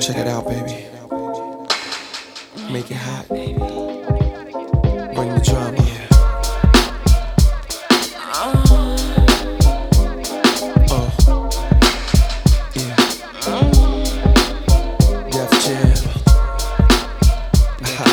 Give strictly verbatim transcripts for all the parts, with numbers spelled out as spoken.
Check it out, baby. Make it hot. Bring the drama. Uh, yeah. Def Jam. Yeah.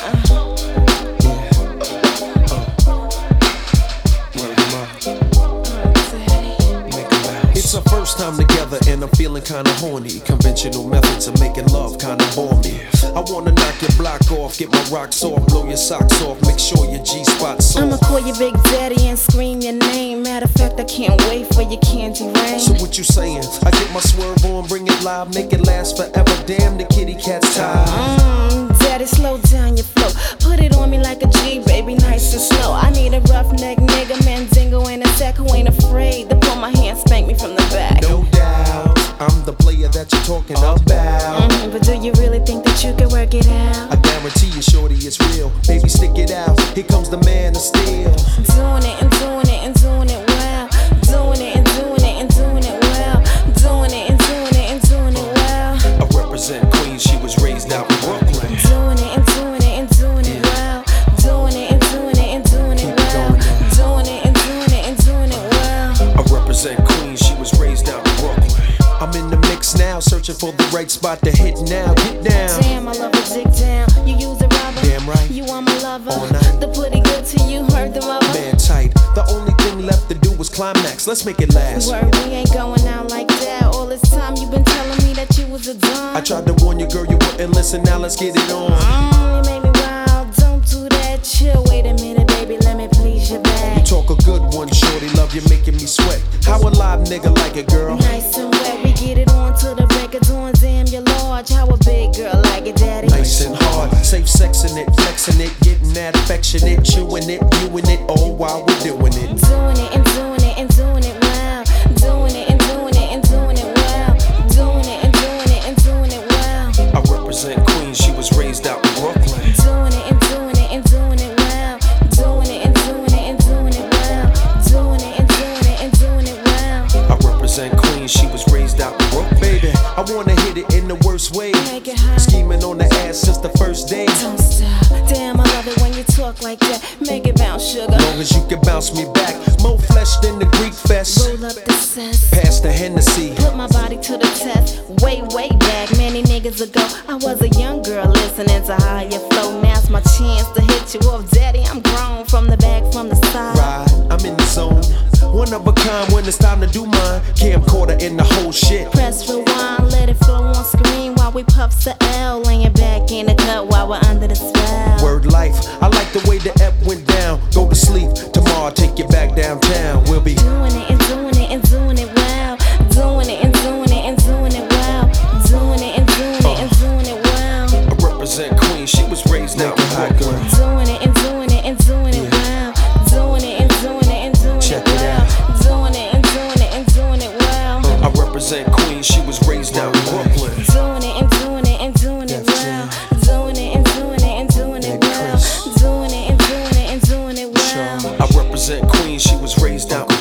It's our first time together and I'm feeling kinda horny. Conventional methods of making love kinda bore me. I wanna knock your block off, get my rocks off, blow your socks off, make sure your G-spot's soft. I'ma call you Big Daddy and scream your name. Matter of fact, I can't wait for your candy rain. So what you saying? I get my swerve on, bring it live, make it last forever. Damn, the kitty cat's tired. Mmm, Daddy, slow down your flow. Put it on me like a G, baby, nice and slow. I need a roughneck nigga, Mandingo in a sack who ain't afraid to pull my hand, spank me from the back. No doubt, I'm the player that you're talking about. Mm-hmm, but do you really think that you can work it out? I guarantee you, shorty, it's real. Baby, stick it out. Here comes the man of steel. Doing it and doing it and doing it well. Doing it and doing it and doing it well. Doing it and doing it and doing it well. I represent Queens, she was raised out in Brooklyn. Doing it and doing it and doing it well. Doing it and doing it and doing it well. Doing it and doing it and doing it well. I represent Queens, she was raised out in Brooklyn. I'm in the mix now, searching for the right spot to hit now. Get down. Damn, I love a dick down. You use a rubber. Damn right. You are my lover. All night. The pretty good to you, heard the mother. Man tight. The only thing left to do was climax. Let's make it last. Word, we ain't going out like that. All this time you been telling me that you was a dumb. I tried to warn you, girl, you wouldn't listen. Now let's get it on. Mm, you made me wild. Don't do that. Chill. Wait a minute, baby. Let me please your back. You talk a good one, shorty. Love you, making me sweat. How a live nigga like it, girl? Nice and wet. We get it on to the break of dawn. Damn, you're large. How a big girl like it, daddy? Nice and hard. Safe sexing it, flexing it, getting that affectionate, chewing it, viewing it, all while we're doing it. Doing it and doing it and doing it well. Doing it and doing it and doing it well. Doing it and doing it and doing it well. I represent Queens, she was raised out in Brooklyn. Doing it and doing it and doing it well. Doing it and doing it and doing it well. Doing it and doing it and doing it well. I represent Queens, she was raised out in Brooklyn. Baby, I wanna hit it in the worst way. Make it hot. Scheming on the ass since the first day. Don't stop. Damn, I love it when you talk like that. Make it bounce, sugar. Long as you can bounce me back. More flesh than the Greek fest. Roll up the cess. Pass the Hennessy. Put my body to the test. Way, way back, many niggas ago, I was a young girl listening to higher flow. Now's my chance to hit you off, daddy. I'm grown from the back, from the side. Ride, I'm in the zone. One of a kind when it's time to do mine. Camcorder in the whole shit. Press rewind, let it flow on screen while we puffs the L. Laying back in the cut while we're under the spell. Word life, I like the way the F went down. Go to sleep, tomorrow I'll take you back downtown. We'll be doing it and doing it and doing it well. Doing it and doing it and doing it well. Doing it and doing it and doing it well. I represent Queens, she was raised out in Brooklyn. Doing it and doing it and doing it well. Doing it and doing it and doing Check it it well. Doing it and doing it and doing it well. I represent Queens, she was raised out in Brooklyn. Doing it and doing it and doing it well. Doing it and doing it and doing it well. Doing it and doing it and doing it well. I represent Queens, she was raised out in